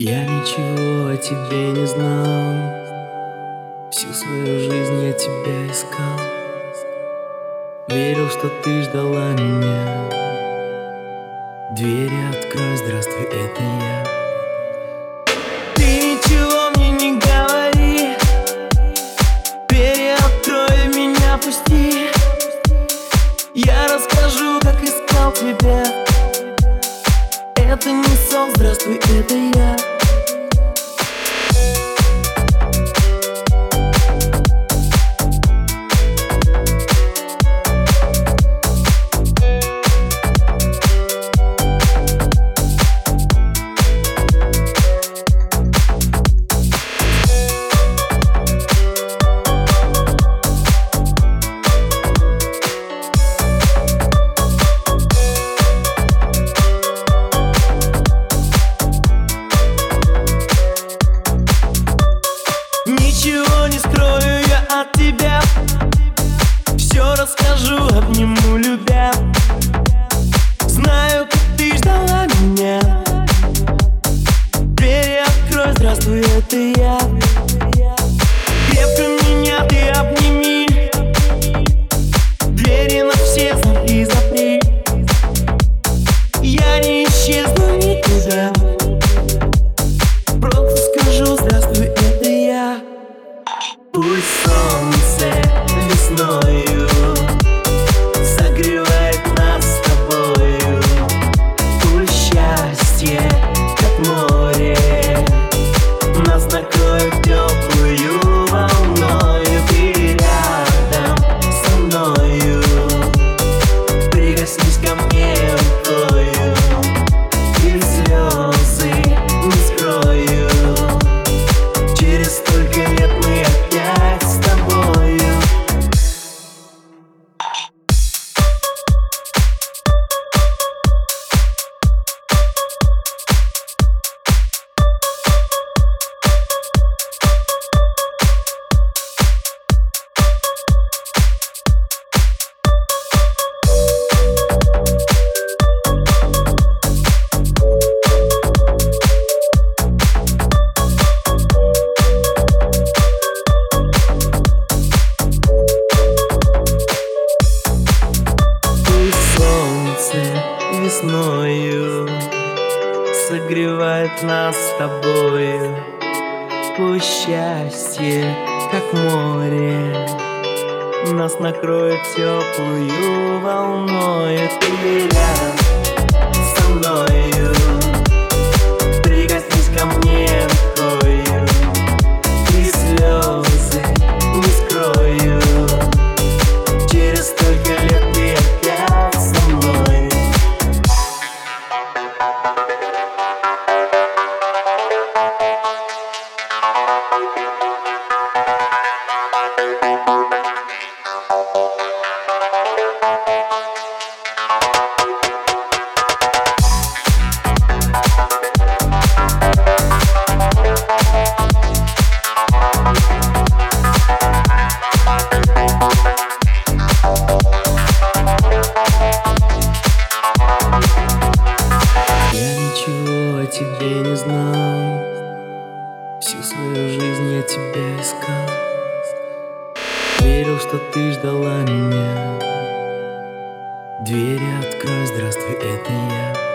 Я ничего о тебе не знал, всю свою жизнь я тебя искал. Верил, что ты ждала меня. Двери открой, здравствуй, это я. Ты ничего мне не говори, двери открой, меня пусти. Я расскажу, как искал тебя. Это не сон, здравствуй, это я. Ничего не скрою я от тебя, все расскажу, обниму, любя. Знаю, как ты ждала меня. Двери открой, здравствуй, это я. Крепко меня ты обними, двери на все замки запри. Я не исчезну никуда, просто скажу, здравствуй, это я. Пусть солнце весною согревает нас с тобою. Пусть счастье, как море, нас накроет теплую волною. Ты рядом со мною, прикоснись ко мне рукою, и слезы не скрою. Через столько лет мы опять с тобою. Весною согревает нас с тобою. Пусть счастье, как море, нас накроет теплую волною. Ты рядом со мною, прикоснись ко мне рукою, и слезы не скрою. Через столько лет ты опять со мной. Тебе не знал, всю свою жизнь я тебя искал. Верил, что ты ждала меня. Двери открой, здравствуй, это я.